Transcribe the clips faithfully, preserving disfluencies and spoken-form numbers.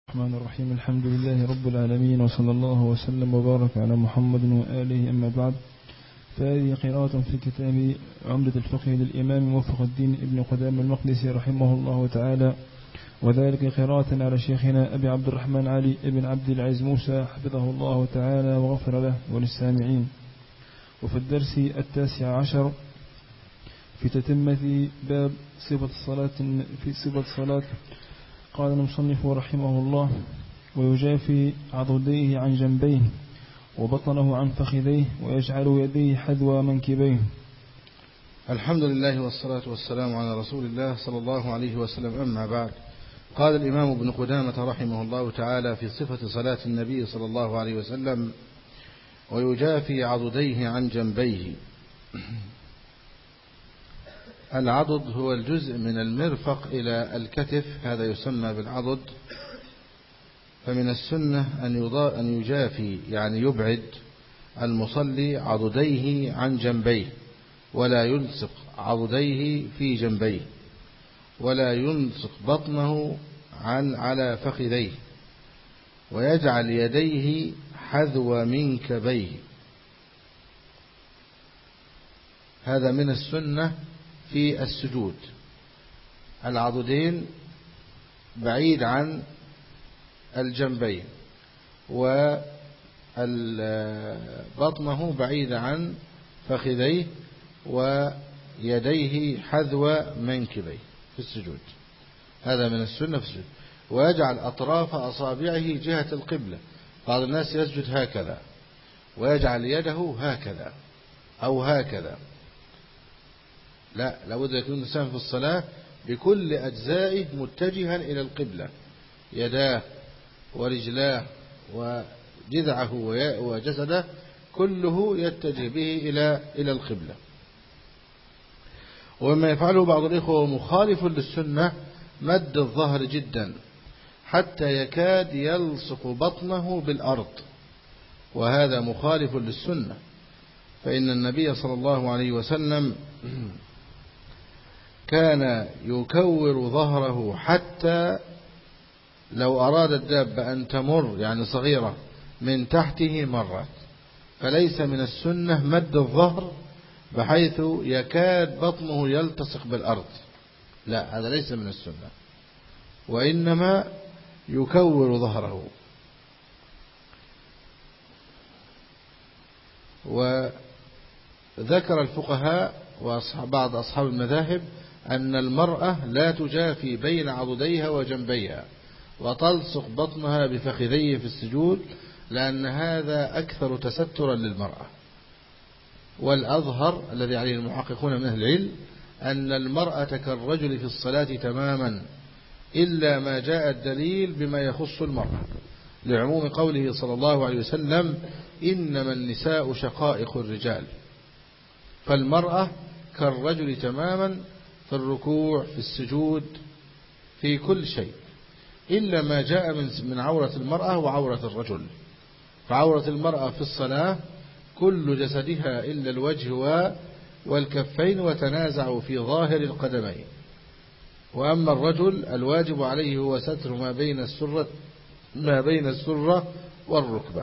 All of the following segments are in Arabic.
الرحمن الرحيم. الحمد لله رب العالمين، وصلى الله وسلم وبارك على محمد وآله. أما بعد، فهذه قراءة في كتاب عمدة الفقه للإمام موفق الدين ابن قدامة المقدسي رحمه الله تعالى، وذلك قراءة على شيخنا أبي عبد الرحمن علي ابن عبد العزيز موسى حفظه الله تعالى وغفر له وللسامعين. وفي الدرس التاسع عشر في تتمة باب صفة الصلاة في صفة الصلاة، قال المصنف رحمه الله: ويجافي عضديه عن جنبيه وبطنه عن فخذيه ويجعل يديه حذو منكبيه. الحمد لله والصلاة والسلام على رسول الله صلى الله عليه وسلم. أما بعد، قال الإمام ابن قدامة رحمه الله تعالى في صفة صلاة النبي صلى الله عليه وسلم: ويجافي عضديه عن جنبيه. العضد هو الجزء من المرفق إلى الكتف، هذا يسمى بالعضد. فمن السنة أن يجافي، يعني يبعد المصلي عضديه عن جنبيه، ولا يلصق عضديه في جنبيه، ولا يلصق بطنه عن على فخذيه، ويجعل يديه حذو منكبيه. هذا من السنة في السجود. العضدين بعيد عن الجنبين، وبطنه بعيد عن فخذيه، ويديه حذو منكبيه في السجود. هذا من السنة في السجود. ويجعل أطراف أصابعه جهة القبلة. بعض الناس يسجد هكذا ويجعل يده هكذا أو هكذا. لا، لابد يكون الإنسان في الصلاة بكل أجزائه متجها إلى القبلة، يداه ورجلاه وجذعه وجسده كله يتجه به إلى إلى القبلة. وما يفعله بعض الإخوة مخالف للسنة مد الظهر جدا حتى يكاد يلصق بطنه بالأرض، وهذا مخالف للسنة. فإن النبي صلى الله عليه وسلم كان يكور ظهره حتى لو أراد الدابة أن تمر، يعني صغيرة، من تحته مرت. فليس من السنة مد الظهر بحيث يكاد بطنه يلتصق بالأرض، لا، هذا ليس من السنة، وإنما يكور ظهره. وذكر الفقهاء وبعض أصحاب المذاهب أن المرأة لا تجافي بين عضديها وجنبيها وتلصق بطنها بفخذيه في السجود، لأن هذا أكثر تسترا للمرأة. والأظهر الذي عليه المحققون من أهل العلم أن المرأة كالرجل في الصلاة تماما، إلا ما جاء الدليل بما يخص المرأة، لعموم قوله صلى الله عليه وسلم: إنما النساء شقائق الرجال. فالمرأة كالرجل تماما في الركوع، في السجود، في كل شيء، إلا ما جاء من عورة المرأة وعورة الرجل. فعورة المرأة في الصلاة كل جسدها إلا الوجه والكفين، وتنازعوا في ظاهر القدمين. وأما الرجل الواجب عليه هو ستر ما بين السرة ما بين السرة والركبة.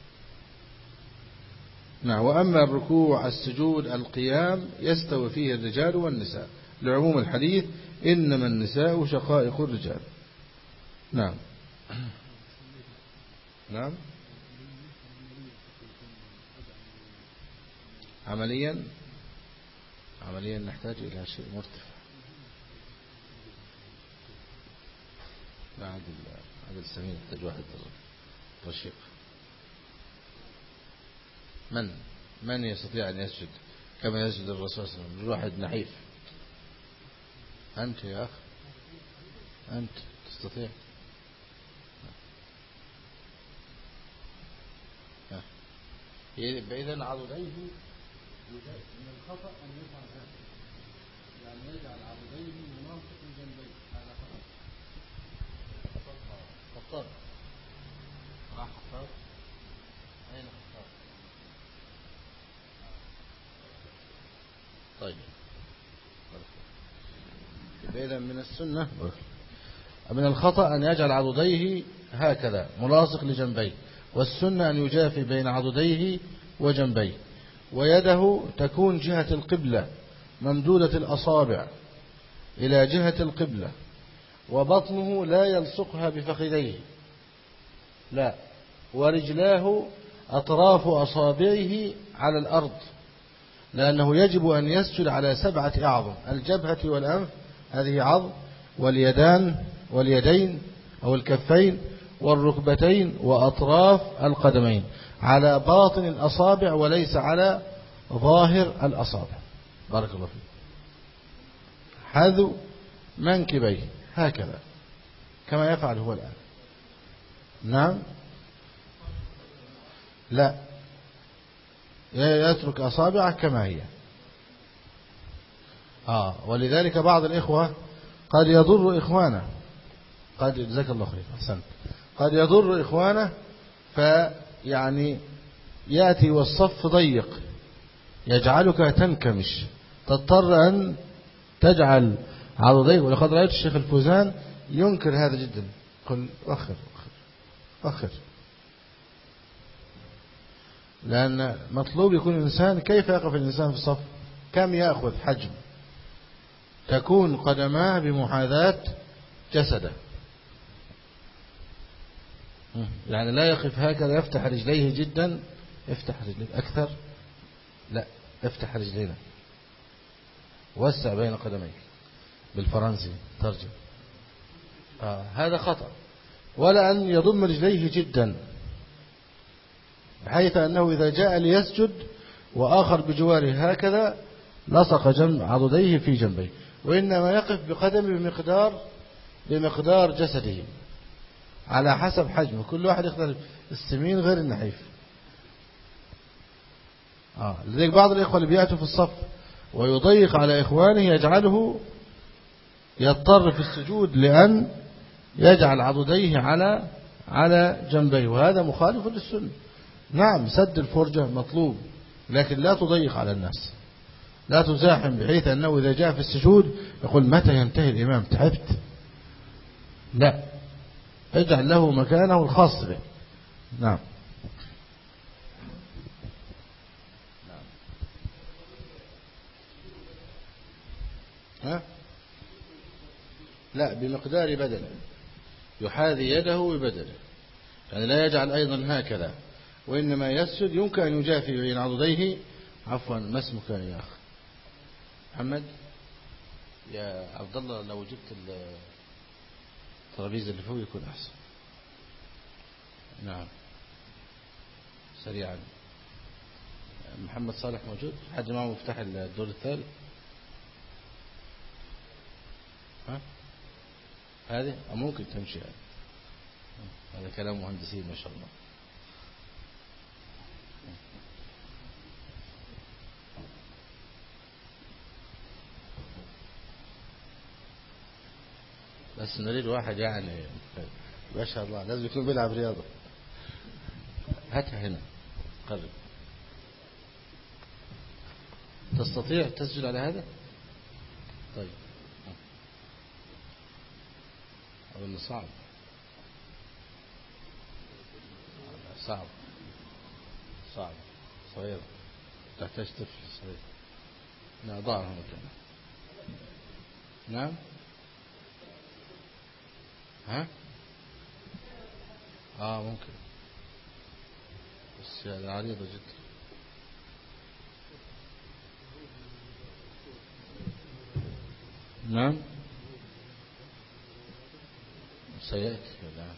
نعم. وأما الركوع، السجود، القيام يستوي فيه الرجال والنساء، لعموم الحديث: إنما النساء شقائق الرجال. نعم. نعم. عمليا عمليا نحتاج إلى شيء مرتفع. بعد عبد السمين يحتاج واحد رشيق. من من يستطيع أن يسجد كما يسجد الرسول صلى الله عليه وسلم؟ الواحد نحيف. أنت يا أخ، أنت تستطيع. إذن عضديه من الخطأ أن يفعل هذا، يعني يجعل عضديه مناطق جنبيه. هذا خطأ. خطاب راح خطاب. أين خطاب؟ طيب. إذن من السنة من الخطأ أن يجعل عضديه هكذا ملاصق لجنبيه، والسنة أن يجافي بين عضديه وجنبيه، ويده تكون جهة القبلة ممدودة الأصابع إلى جهة القبلة، وبطنه لا يلصقها بفخذيه لا، ورجلاه أطراف أصابعه على الأرض، لأنه يجب أن يسجد على سبعة أعظم: الجبهة والأنف هذه عظم، واليدان واليدين أو الكفين والركبتين وأطراف القدمين، على باطن الأصابع وليس على ظاهر الأصابع. بارك الله فيك. حذو منكبيه هكذا كما يفعل هو الآن. نعم، لا، يترك أصابعه كما هي. آه ولذلك بعض الإخوة قد يضر إخوانه، قد جزاك الله خير أحسنت، قد يضر إخوانه فيعني يأتي والصف ضيق يجعلك تنكمش، تضطر أن تجعل عضديك. ولقد رأيت الشيخ الفوزان ينكر هذا جدا، قل أخر أخر أخر، لأن مطلوب يكون الإنسان كيف يقف الإنسان في الصف، كم يأخذ حجم، تكون قدماه بمحاذاة جسده، يعني لا يقف هكذا يفتح رجليه جدا، افتح رجليه أكثر، لا افتح رجلينا، وسع بين قدميك بالفرنسي ترجم. آه هذا خطأ. ولا أن يضم رجليه جدا بحيث أنه إذا جاء ليسجد وآخر بجواره هكذا لصق جنب عضديه في جنبيه، وإنما يقف بقدمه بمقدار بمقدار جسده على حسب حجمه، كل واحد يختلف، السمين غير النحيف. آه لذلك بعض الإخوة اللي بيأتوا في الصف ويضيق على إخوانه يجعله يضطر في السجود لأن يجعل عضديه على على جنبيه، وهذا مخالف للسنة. نعم سد الفرجة مطلوب، لكن لا تضيق على الناس، لا تزاحم بحيث أنه إذا جاء في السجود يقول متى ينتهي الإمام تعبت، لا، اجعل له مكانه الخاص به. نعم. ها؟ لا، بمقدار بدنه، يحاذي يده ببدنه، يعني لا يجعل أيضا هكذا، وإنما يسجد يمكن أن يجافي بين عضديه. عفوا، ما اسمك يا أخ محمد؟ يا عبد الله لو جبت الترابيزة اللي فوق يكون أحسن. نعم سريعا. محمد صالح موجود؟ حد معه مفتاح الدور الثالث؟ ها؟ هذه ممكن تمشي هذا. هذا كلام مهندسين ما شاء الله. بس نريد واحد يعني ما شاء الله لازم يكون بيلعب رياضة. هاتها هنا قرب. تستطيع تسجل على هذا؟ طيب أظن صعب صعب صعب صغير، تحتاج طفل صغير. لا ضعها مكانه. نعم. ها؟ آه ممكن، بس يعني عريضة جدا. نعم سيأتي الآن.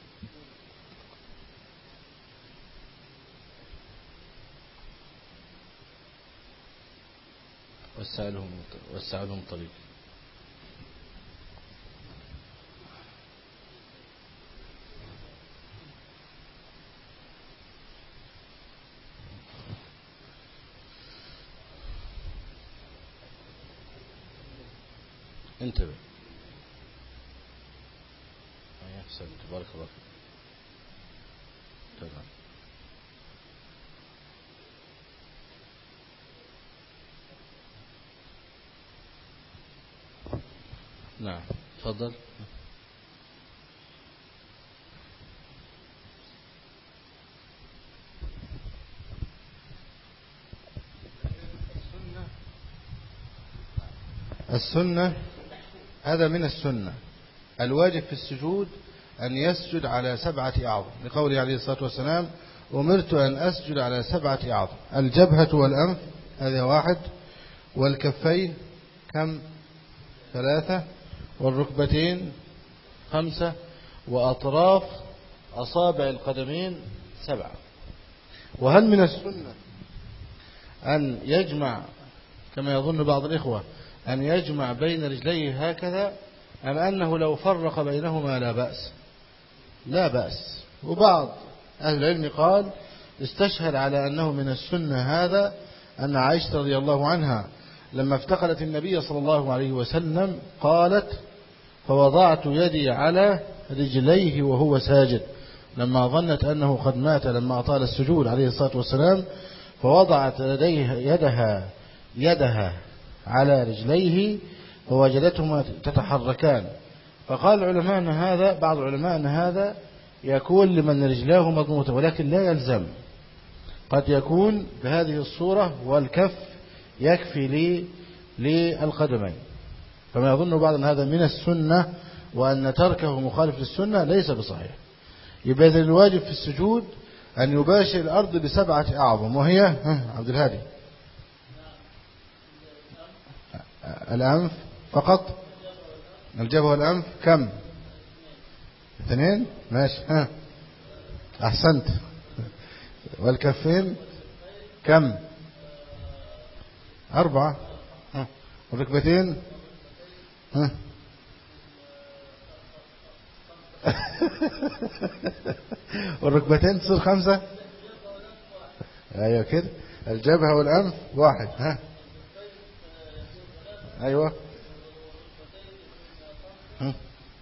وسع لهم وسع لهم طريق. انتبه. أحسنت بارك الله فيك. تمام. نعم تفضل. السنة هذا من السنة. الواجب في السجود أن يسجد على سبعة أعظم، لقوله عليه الصلاة والسلام أمرت أن أسجد على سبعة أعظم. الجبهة والأنف هذا واحد، والكفين كم؟ ثلاثة، والركبتين خمسة، وأطراف أصابع القدمين سبعة. وهل من السنة أن يجمع كما يظن بعض الإخوة أن يجمع بين رجليه هكذا، أم أنه لو فرق بينهما لا بأس؟ لا بأس. وبعض أهل العلم قال استشهد على أنه من السنة هذا أن عائشة رضي الله عنها لما افتقدت النبي صلى الله عليه وسلم قالت فوضعت يدي على رجليه وهو ساجد، لما ظنت أنه قد مات لما أطال السجود عليه الصلاة والسلام، فوضعت يديه يدها يدها على رجليه فوجدتهما تتحركان. فقال العلماء أن هذا بعض العلماء أن هذا يكون لمن رجلاه مضمومة، ولكن لا يلزم، قد يكون بهذه الصورة والكف يكفي لي للقدمين. فما يظن بعض أن هذا من السنة وأن تركه مخالف للسنة ليس بصحيح. يبقى إذن الواجب في السجود أن يباشر الأرض بسبعة أعظم، وهي عبد الهادي الأنف فقط، الجبهة والأنف كم؟ اثنين، ماشي، ها أحسنت. والكفين كم؟ أربعة، ها والركبتين ها والركبتين تصير خمسة. أيوة كده. الجبهة والأنف واحد، ها أيوة ها.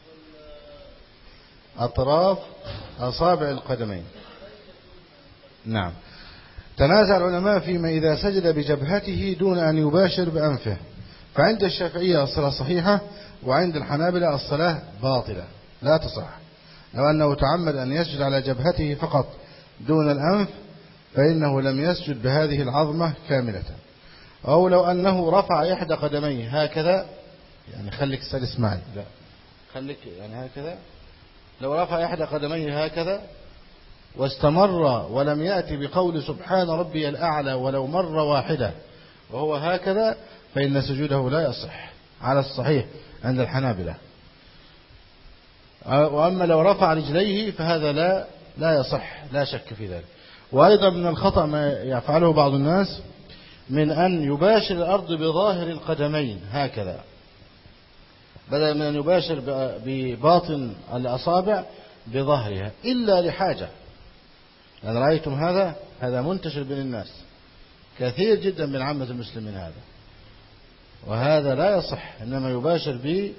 أطراف أصابع القدمين. نعم. تنازع العلماء فيما إذا سجد بجبهته دون أن يباشر بأنفه، فعند الشافعية الصلاة صحيحة، وعند الحنابلة الصلاة باطلة لا تصح. لو أنه تعمد أن يسجد على جبهته فقط دون الأنف فإنه لم يسجد بهذه العظمة كاملة. أو لو أنه رفع إحدى قدميه هكذا، يعني خليك سلس معي، لا خليك يعني هكذا، لو رفع إحدى قدميه هكذا واستمر ولم يأتي بقول سبحان ربي الأعلى ولو مرة واحدة وهو هكذا، فإن سجوده لا يصح على الصحيح عند الحنابلة. وأما لو رفع رجليه فهذا لا لا يصح، لا شك في ذلك. وأيضا من الخطأ ما يفعله بعض الناس من أن يباشر الأرض بظاهر القدمين هكذا بدل من أن يباشر بباطن الأصابع بظهرها، إلا لحاجة. يعني رأيتم هذا هذا منتشر بين الناس كثير جدا من عامة المسلمين هذا، وهذا لا يصح، إنما يباشر ب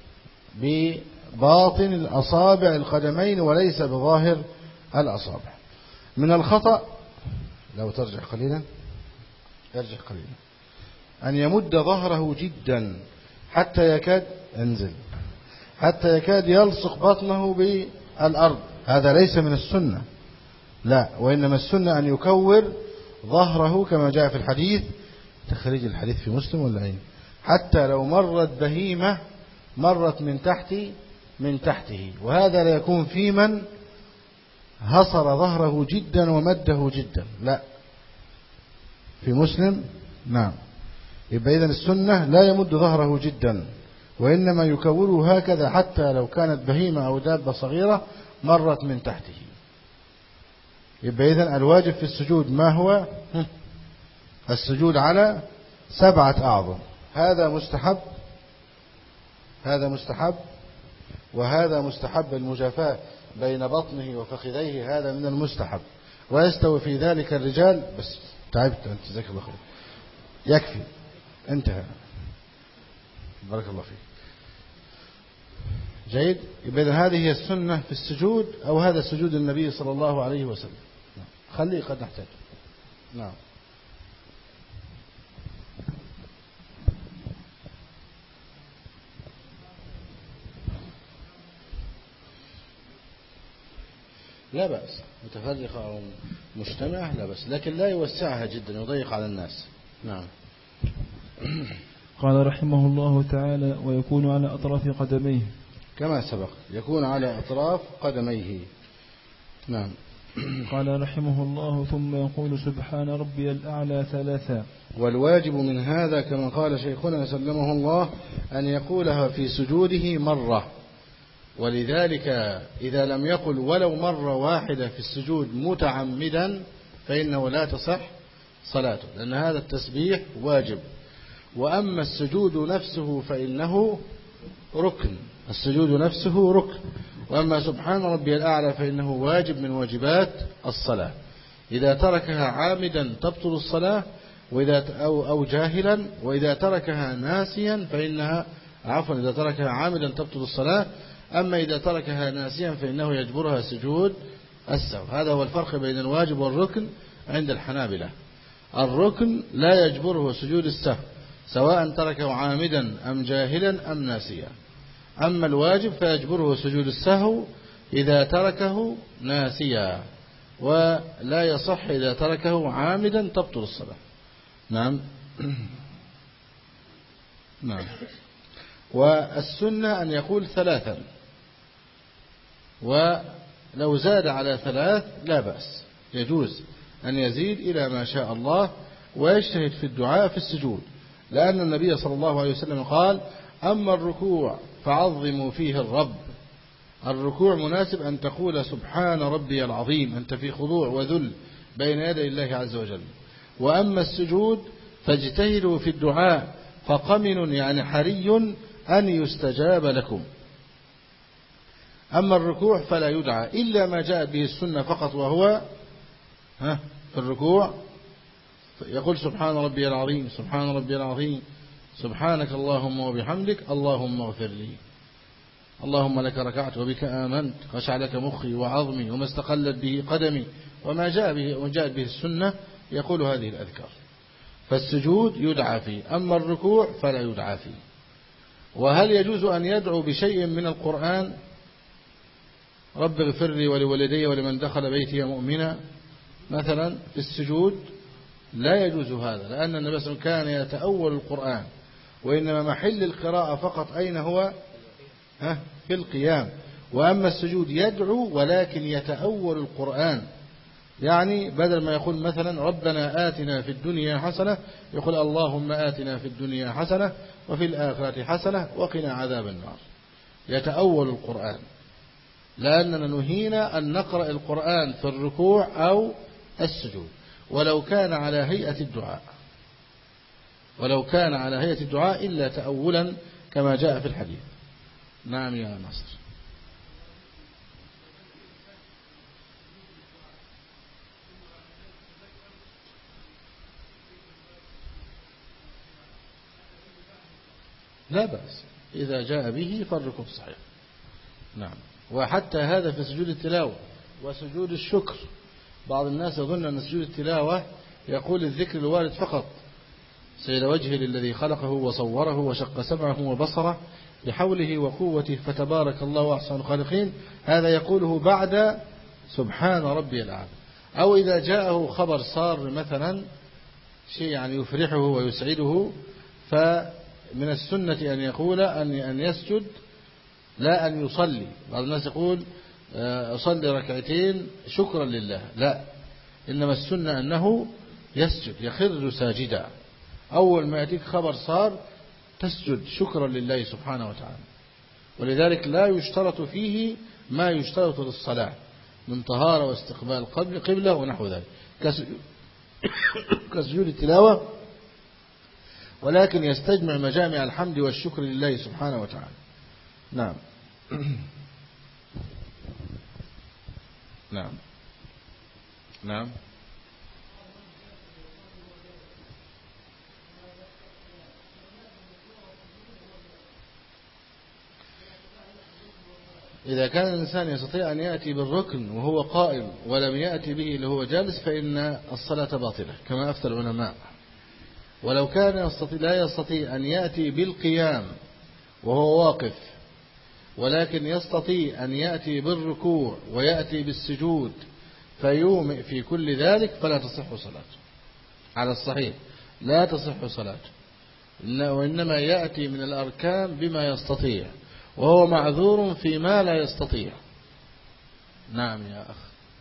بباطن الأصابع القدمين وليس بظاهر الأصابع. من الخطأ لو ترجع قليلا ارجع قليلا أن يمد ظهره جدا حتى يكاد انزل حتى يكاد يلصق بطنه بالأرض، هذا ليس من السنة، لا، وإنما السنة أن يكور ظهره كما جاء في الحديث، تخريج الحديث في مسلم ولا أين، حتى لو مرت بهيمة مرت من تحت من تحته، وهذا لا يكون في من هصر ظهره جدا ومده جدا، لا، في مسلم. نعم. يبقى إذن السنة لا يمد ظهره جدا، وإنما يكوره هكذا حتى لو كانت بهيمة أو دابة صغيرة مرت من تحته. يبقى إذن الواجب في السجود ما هو؟ السجود على سبعة أعظم. هذا مستحب، هذا مستحب، وهذا مستحب. المجافاة بين بطنه وفخذيه هذا من المستحب، ويستوي في ذلك الرجال. بس تعبت أنت، جزاك الله خير، يكفي، انتهى، بارك الله فيك. جيد. يبقى هذه هي السنة في السجود، أو هذا سجود النبي صلى الله عليه وسلم. خليه قد نحتاج. نعم. لا بأس، متفرقة أو مجتمعة لا بأس، لكن لا يوسعها جدا يضيق على الناس. نعم. قال رحمه الله تعالى: ويكون على أطراف قدميه كما سبق، يكون على أطراف قدميه. نعم. قال رحمه الله: ثم يقول سبحان ربي الأعلى ثلاثا. والواجب من هذا كما قال شيخنا سلمه الله أن يقولها في سجوده مرة، ولذلك إذا لم يقل ولو مرة واحدة في السجود متعمدا فإنه لا تصح صلاته، لأن هذا التسبيح واجب. وأما السجود نفسه فإنه ركن، السجود نفسه ركن. وأما سبحان ربي الأعلى فإنه واجب من واجبات الصلاة، إذا تركها عامدا تبطل الصلاة وإذا أو, أو جاهلا، وإذا تركها ناسيا فإنها عفوا إذا تركها عامدا تبطل الصلاة، أما إذا تركها ناسيا فإنه يجبرها سجود السهو. هذا هو الفرق بين الواجب والركن عند الحنابلة. الركن لا يجبره سجود السهو سواء تركه عامدا أم جاهلا أم ناسيا، أما الواجب فيجبره سجود السهو إذا تركه ناسيا، ولا يصح إذا تركه عامدا تبطل الصلاة. نعم. نعم. والسنة أن يقول ثلاثا، ولو زاد على ثلاث لا بأس، يجوز أن يزيد إلى ما شاء الله، ويجتهد في الدعاء في السجود، لأن النبي صلى الله عليه وسلم قال: أما الركوع فعظموا فيه الرب. الركوع مناسب أن تقول سبحان ربي العظيم، أنت في خضوع وذل بين يدي الله عز وجل. وأما السجود فاجتهدوا في الدعاء فقمن يعني حري أن يستجاب لكم. أما الركوع فلا يدعى إلا ما جاءت به السنة فقط، وهو ها في الركوع يقول سبحان ربي العظيم سبحان ربي العظيم سبحانك اللهم وبحمدك اللهم اغفر لي، اللهم لك ركعت وبك آمنت خشع لك مخي وعظمي وما استقلت به قدمي، وما جاء به وجاءت به السنة يقول هذه الأذكار. فالسجود يدعى فيه، أما الركوع فلا يدعى فيه. وهل يجوز أن يدعو بشيء من القرآن؟ رب اغفر لي ولوالدي ولمن دخل بيتي مؤمنا مثلا في السجود؟ لا يجوز هذا، لأن النبي صلى الله عليه وسلم كان يتأول القرآن، وإنما محل القراءة فقط أين هو؟ ها في القيام. وأما السجود يدعو ولكن يتأول القرآن، يعني بدل ما يقول مثلا ربنا آتنا في الدنيا حسنة يقول اللهم آتنا في الدنيا حسنة وفي الآخرة حسنة وقنا عذاب النار. يتأول القرآن، لأننا نهينا أن نقرأ القرآن في الركوع أو السجود، ولو كان على هيئة الدعاء ولو كان على هيئة الدعاء إلا تأولا كما جاء في الحديث. نعم يا نصر. لا بأس إذا جاء به فالركوع صحيح. نعم. وحتى هذا في سجود التلاوة وسجود الشكر، بعض الناس يظن أن سجود التلاوة يقول الذكر الوارد فقط، سيد وجهه للذي خلقه وصوره وشق سمعه وبصره بحوله وقوته فتبارك الله أحسن الخالقين، هذا يقوله بعد سبحان ربي الأعلى. أو إذا جاءه خبر صار مثلا شيء يعني يفرحه ويسعده، فمن السنة أن يقول أن أن يسجد لا أن يصلي. بعض الناس يقول أصلي ركعتين شكرا لله، لا، إنما السنة أنه يسجد يخر ساجدا. أول ما يأتيك خبر صار تسجد شكرا لله سبحانه وتعالى. ولذلك لا يشترط فيه ما يشترط للصلاة من طهارة واستقبال قبلة ونحو ذلك كسجود التلاوة، ولكن يستجمع مجامع الحمد والشكر لله سبحانه وتعالى. نعم. نعم. نعم. إذا كان الإنسان يستطيع أن يأتي بالركن وهو قائم ولم يأتي به اللي هو جالس فإن الصلاة باطلة كما أفتى العلماء. ولو كان يستطيع لا يستطيع أن يأتي بالقيام وهو واقف، ولكن يستطيع أن يأتي بالركوع ويأتي بالسجود فيومئ في كل ذلك فلا تصح صلاته على الصحيح، لا تصح صلاته. وإنما يأتي من الأركان بما يستطيع، وهو معذور فيما لا يستطيع. نعم يا أخ.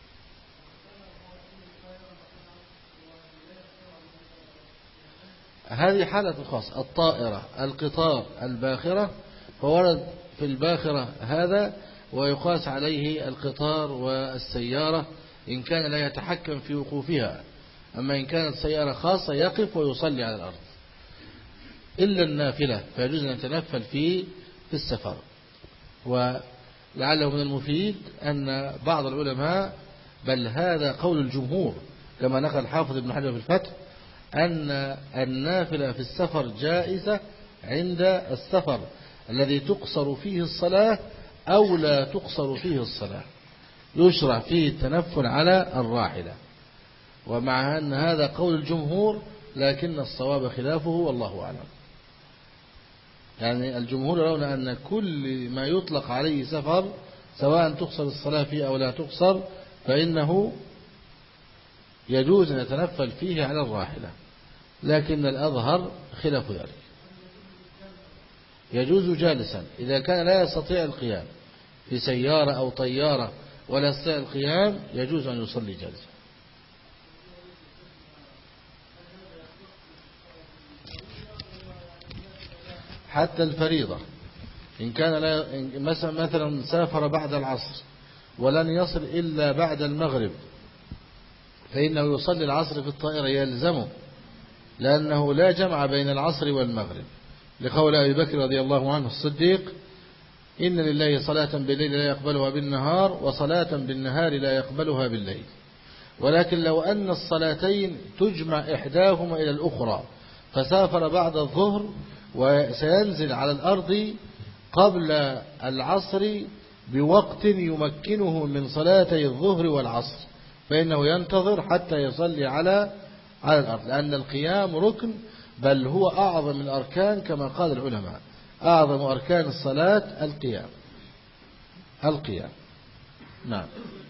هذه حالة خاصة. الطائرة، القطار، الباخرة، فورد في الباخرة هذا ويقاس عليه القطار والسيارة إن كان لا يتحكم في وقوفها. أما إن كانت سيارة خاصة يقف ويصلي على الأرض. إلا النافلة فيجوز أن يتنفل فيه في السفر. ولعله من المفيد أن بعض العلماء، بل هذا قول الجمهور كما نقل حافظ ابن حجر في الفتح، أن النافلة في السفر جائزة عند السفر الذي تقصر فيه الصلاة أو لا تقصر فيه الصلاة، يشرع فيه التنفل على الراحلة. ومع أن هذا قول الجمهور لكن الصواب خلافه والله أعلم. يعني الجمهور يرون أن كل ما يطلق عليه سفر سواء تقصر الصلاة فيه أو لا تقصر فإنه يجوز أن يتنفل فيه على الراحلة، لكن الأظهر خلاف ذلك. يجوز جالسا إذا كان لا يستطيع القيام في سيارة أو طيارة ولا يستطيع القيام يجوز أن يصلي جالسا. حتى الفريضة إن كان لا مثلا سافر بعد العصر ولن يصل إلا بعد المغرب فإنه يصلي العصر في الطائرة يلزمه، لأنه لا جمع بين العصر والمغرب، لقول أبي بكر رضي الله عنه الصديق: إن لله صلاة بالليل لا يقبلها بالنهار وصلاة بالنهار لا يقبلها بالليل. ولكن لو أن الصلاتين تجمع إحداهما إلى الأخرى فسافر بعد الظهر وسينزل على الأرض قبل العصر بوقت يمكنه من صلاتي الظهر والعصر فإنه ينتظر حتى يصلي على على الأرض، لأن القيام ركن، بل هو أعظم الأركان كما قال العلماء. أعظم أركان الصلاة القيام القيام نعم.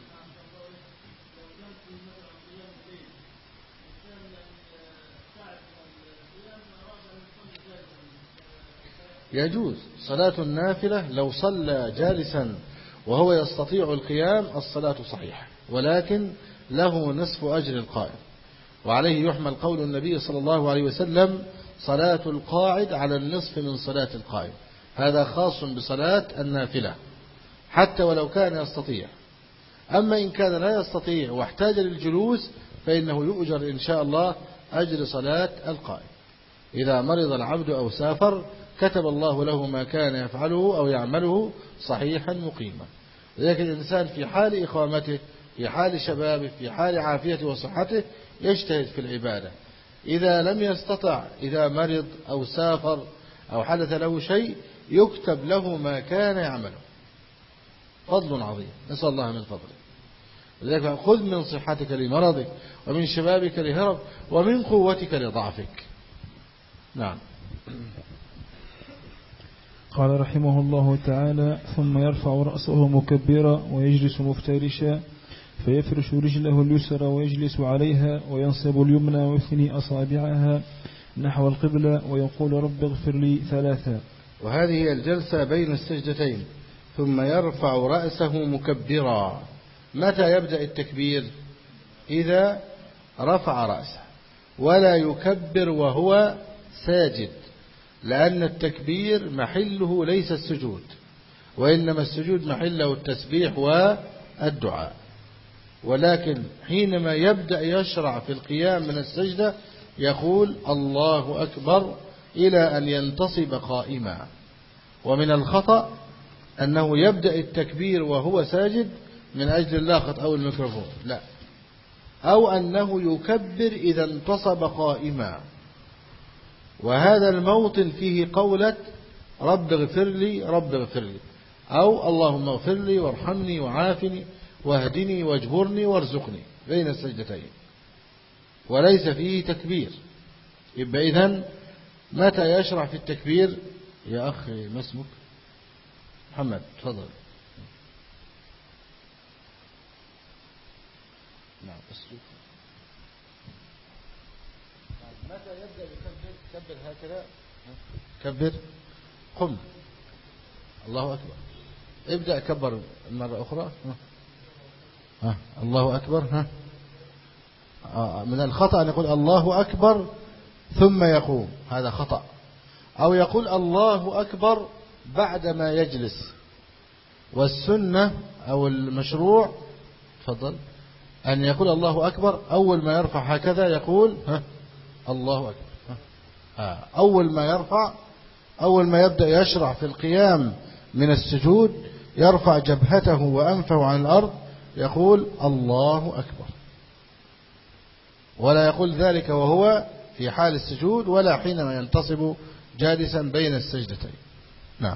يجوز صلاة النافلة لو صلى جالسا وهو يستطيع القيام الصلاة صحيحة، ولكن له نصف أجر القائم. وعليه يحمل قول النبي صلى الله عليه وسلم: صلاة القاعد على النصف من صلاة القائم. هذا خاص بصلاة النافلة حتى ولو كان يستطيع. أما إن كان لا يستطيع واحتاج للجلوس فإنه يؤجر إن شاء الله أجر صلاة القائم. إذا مرض العبد أو سافر كتب الله له ما كان يفعله أو يعمله صحيحا مقيما. لكن الإنسان في حال إقامته، في حال شبابه، في حال عافيته وصحته يجتهد في العبادة. إذا لم يستطع، إذا مرض أو سافر أو حدث له شيء، يكتب له ما كان يعمله. فضل عظيم نسأل الله من فضله. لذلك خذ من صحتك لمرضك ومن شبابك لهرب ومن قوتك لضعفك. نعم. قال رحمه الله تعالى: ثم يرفع رأسه مكبرا ويجلس مفترشا فيفرش رجله اليسرى ويجلس عليها وينصب اليمنى ويثني أصابعها نحو القبلة ويقول: رب اغفر لي ثلاثا. وهذه هي الجلسة بين السجدتين. ثم يرفع رأسه مكبرا. متى يبدأ التكبير؟ إذا رفع رأسه، ولا يكبر وهو ساجد، لأن التكبير محله ليس السجود، وإنما السجود محله التسبيح والدعاء. ولكن حينما يبدأ يشرع في القيام من السجدة يقول: الله أكبر، إلى أن ينتصب قائما. ومن الخطأ أنه يبدأ التكبير وهو ساجد من أجل اللاقط أو الميكروفون، لا، أو أنه يكبر إذا انتصب قائما. وهذا الموطن فيه قولة رب اغفر لي رب اغفر لي، أو اللهم اغفر لي وارحمني وعافني واهدني واجبرني وارزقني، بين السجدتين، وليس فيه تكبير. يبقى إذن متى يشرع في التكبير؟ يا أخي ما اسمك؟ محمد، تفضل. نعم. متى يبدأ يكبر؟ يكبر هكذا كبر. قم. الله أكبر. ابدأ كبر مرة أخرى. ها. الله أكبر. ها. آه. من الخطأ أن يقول الله أكبر ثم يقوم، هذا خطأ. أو يقول الله أكبر بعدما يجلس. والسنة أو المشروع تفضل أن يقول الله أكبر أول ما يرفع هكذا يقول ها الله أكبر. ها. أول ما يرفع، أول ما يبدأ يشرع في القيام من السجود يرفع جبهته وأنفه عن الأرض يقول الله أكبر، ولا يقول ذلك وهو في حال السجود ولا حينما ينتصب جالسا بين السجدتين. نعم.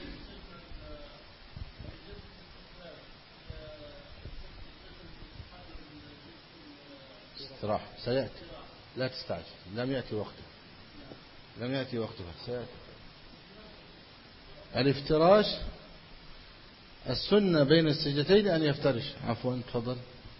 استراحة سيأتي، لا تستعجل، لم يأتي وقته، لم يأتي وقته، سيأتي. الافتراش السنة بين السجدتين أن يفترش. عفوا تفضل.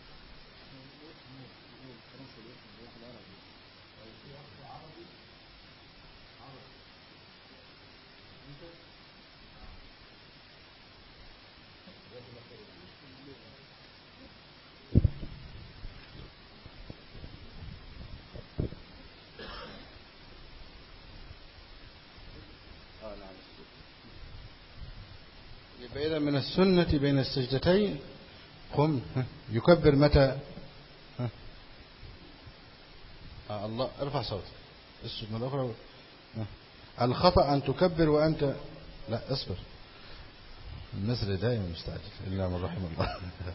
يبقى إذا من السنة بين السجدتين قم. يكبر متى؟ آه الله ارفع صوتك. اسجد مرة أخرى. الخطأ أن تكبر وأنت لا اصبر. النسر دائما مستعجل إلا من رحم الله.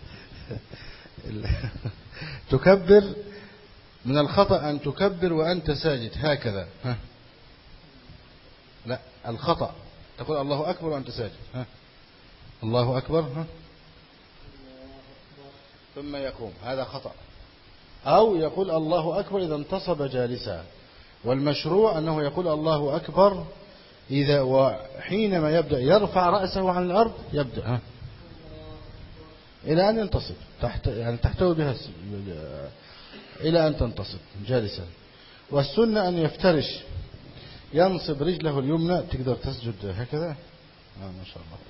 تكبر من الخطأ أن تكبر وأنت ساجد هكذا. ها. لا الخطأ تقول الله أكبر وأنت ساجد. ها. الله أكبر. ها. ثم يقوم، هذا خطأ. أو يقول الله أكبر إذا انتصب جالسا. والمشروع أنه يقول الله أكبر إذا وحينما يبدأ يرفع رأسه عن الأرض يبدأ ها. إلى أن ينتصب تحت، يعني تحتوي بها إلى أن تنتصب جالسا. والسنة أن يفترش، ينصب رجله اليمنى. تقدر تسجد هكذا. آه ما شاء الله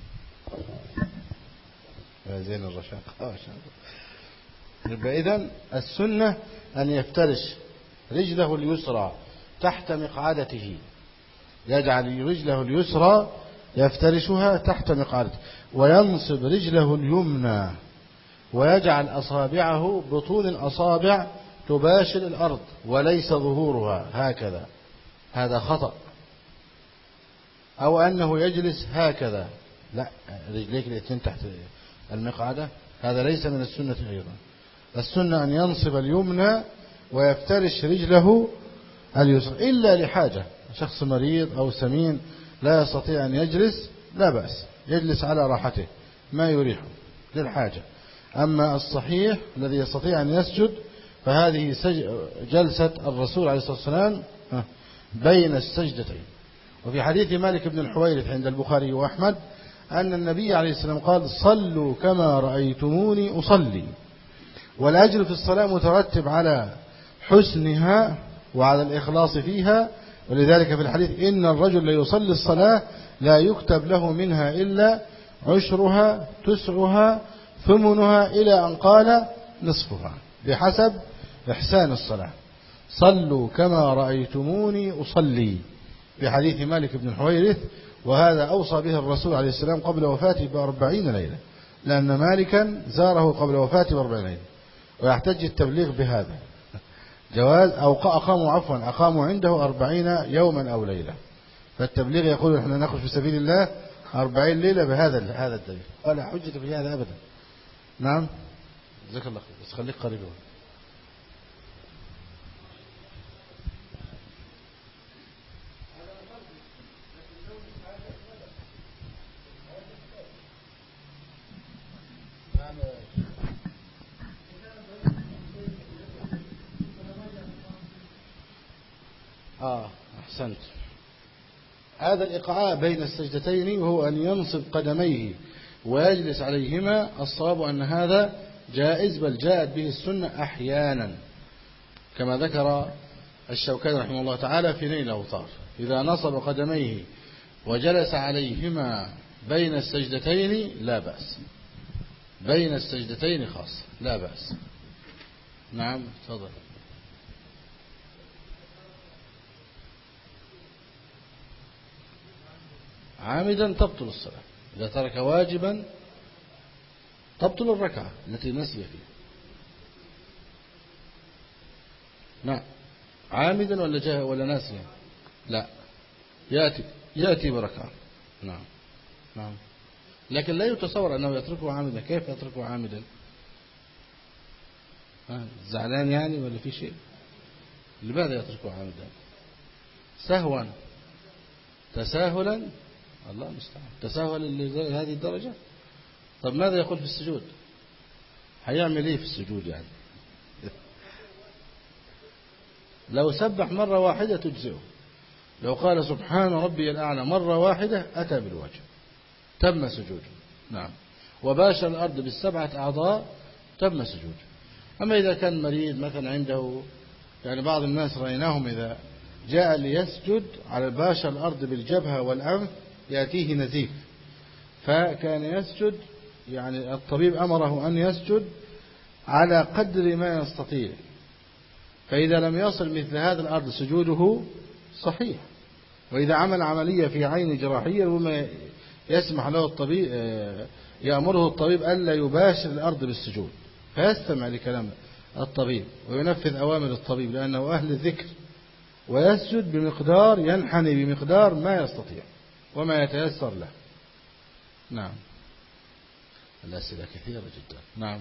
يا زين الرشاق. آه يبقى إذن السنة أن يفترش رجله اليسرى تحت مقعدته، يجعل رجله اليسرى يفترشها تحت مقعدته، وينصب رجله اليمنى ويجعل أصابعه بطون الأصابع تباشر الأرض وليس ظهورها هكذا، هذا خطأ. أو أنه يجلس هكذا، لا رجليك الاثنين تحت المقعدة، هذا ليس من السنة أيضا. السنة أن ينصب اليمنى ويفترش رجله اليسرى إلا لحاجة، شخص مريض أو سمين لا يستطيع أن يجلس لا بأس، يجلس على راحته ما يريحه للحاجة. أما الصحيح الذي يستطيع أن يسجد فهذه جلسة الرسول عليه الصلاة والسلام بين السجدتين. وفي حديث مالك بن الحويرث عند البخاري وأحمد أن النبي عليه السلام قال صلوا كما رأيتموني أصلي. والأجر في الصلاة مترتب على حسنها وعلى الإخلاص فيها. ولذلك في الحديث إن الرجل ليصلي الصلاة لا يكتب له منها إلا عشرها تسعها ثمنها إلى أن قال نصفها بحسب إحسان الصلاة. صلوا كما رأيتموني أصلي في حديث مالك بن الحويرث. وهذا أوصى به الرسول عليه السلام قبل وفاته بأربعين ليلة، لأن مالكا زاره قبل وفاته بأربعين ليلة. ويحتج التبليغ بهذا جواز، أو أقاموا عفوا أقاموا عنده أربعين يوما أو ليلة. فالتبليغ يقول إحنا نأخذ في سبيل الله أربعين ليلة بهذا هذا الدليل، ولا حجة في هذا أبدا. نعم جزاك الله خير، بس خليك قريب. آه أحسنت. هذا الإقعاء بين السجدتين وهو أن ينصب قدميه ويجلس عليهما، الصواب أن هذا جائز، بل جاءت به السنة أحيانا كما ذكر الشوكاني رحمه الله تعالى في نيل الأوطار. إذا نصب قدميه وجلس عليهما بين السجدتين لا بأس، بين السجدتين خاصة لا بأس. نعم تفضل. عامدا تبطل الصلاة، إذا ترك واجبا تبطل الركعة التي نسي فيها. نعم عامدا ولا جاه ولا ناسيا؟ لا، يأتي يأتي بركعة. نعم نعم، لكن لا يتصور أنه يتركه عامدا. كيف يتركه عامدا؟ زعلان يعني ولا في شيء؟ لماذا يتركه عامدا؟ سهوا تساهلا، الله المستعان، تساهل لهذه الدرجة. طب ماذا يقول في السجود؟ هيعمل ايه في السجود يعني؟ لو سبح مرة واحدة تجزئه، لو قال سبحان ربي الأعلى مرة واحدة أتى بالواجب، تم سجوده. نعم، وباشر الأرض بالسبعة أعضاء تم سجوده. أما إذا كان مريض مثلا عنده، يعني بعض الناس رأيناهم إذا جاء ليسجد على باشر الأرض بالجبهة والأنف يأتيه نزيف، فكان يسجد، يعني الطبيب أمره أن يسجد على قدر ما يستطيع، فإذا لم يصل مثل هذا الأرض سجوده صحيح. وإذا عمل عملية في عين جراحية وما يسمح له الطبيب، يأمره الطبيب ألا يباشر الأرض بالسجود، فيستمع لكلام الطبيب وينفذ أوامر الطبيب لأنه أهل الذكر، ويسجد بمقدار، ينحني بمقدار ما يستطيع وما يتيسر له. نعم، الأسئلة كثيرة جدا. نعم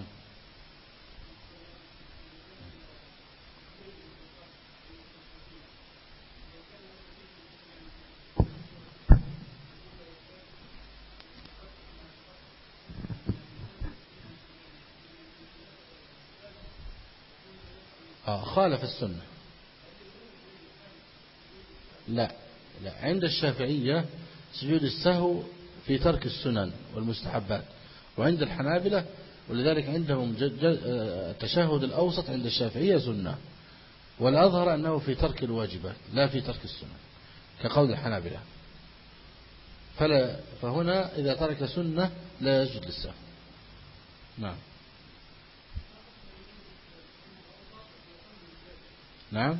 آه خالف السنة. لا لا، عند الشافعية سجود السهو في ترك السنن والمستحبات، وعند الحنابلة ولذلك عندهم التشهد الأوسط عند الشافعية سنة، والأظهر أنه في ترك الواجبات لا في ترك السنن كقول الحنابلة. فلا فهنا إذا ترك سنة لا يسجد للسهو. نعم نعم،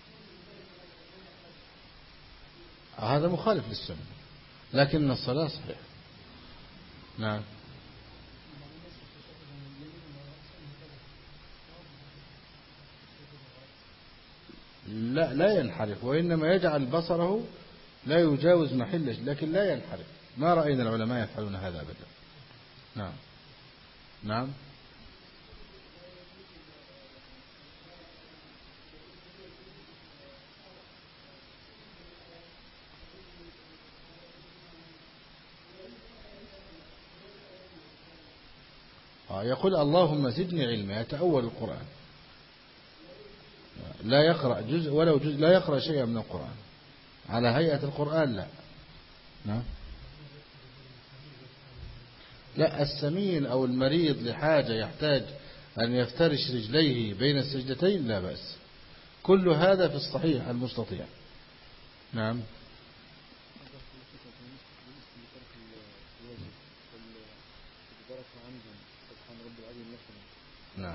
هذا مخالف للسنة لكن الصلاة صحيح. نعم لا لا ينحرف، وإنما يجعل بصره لا يجاوز محله لكن لا ينحرف. ما رأينا العلماء يفعلون هذا أبدا. نعم نعم يقول اللهم زدني علما، يتأول القرآن، لا يقرأ جزء ولو جزء، لا يقرأ شيئا من القرآن على هيئة القرآن. لا نعم لا، السمين أو المريض لحاجة يحتاج أن يفترش رجليه بين السجدتين لا بأس، كل هذا في الصحيح المستطيع. نعم نعم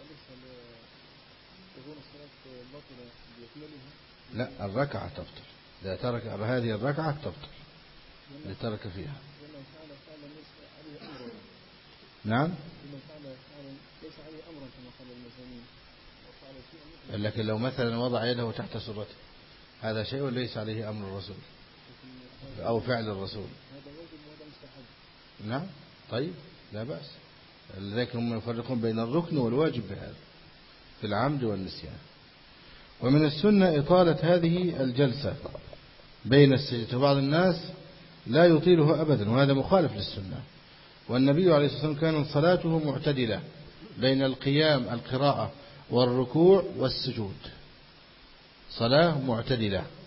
لا، الركعة تبطل إذا ترك هذه الركعة تبطل لترك فيها. نعم لكن لو مثلا وضع يده تحت سرته هذا شيء ليس عليه أمر الرسول أو فعل الرسول. نعم طيب لا بأس، لذلك هم يفرقون بين الركن والواجب بهذا في العمد والنسيان. ومن السنة إطالة هذه الجلسة بين السجدة، وبعض الناس لا يطيله أبدا وهذا مخالف للسنة. والنبي عليه الصلاة والسلام كانت صلاته معتدلة بين القيام القراءة والركوع والسجود، صلاة معتدلة.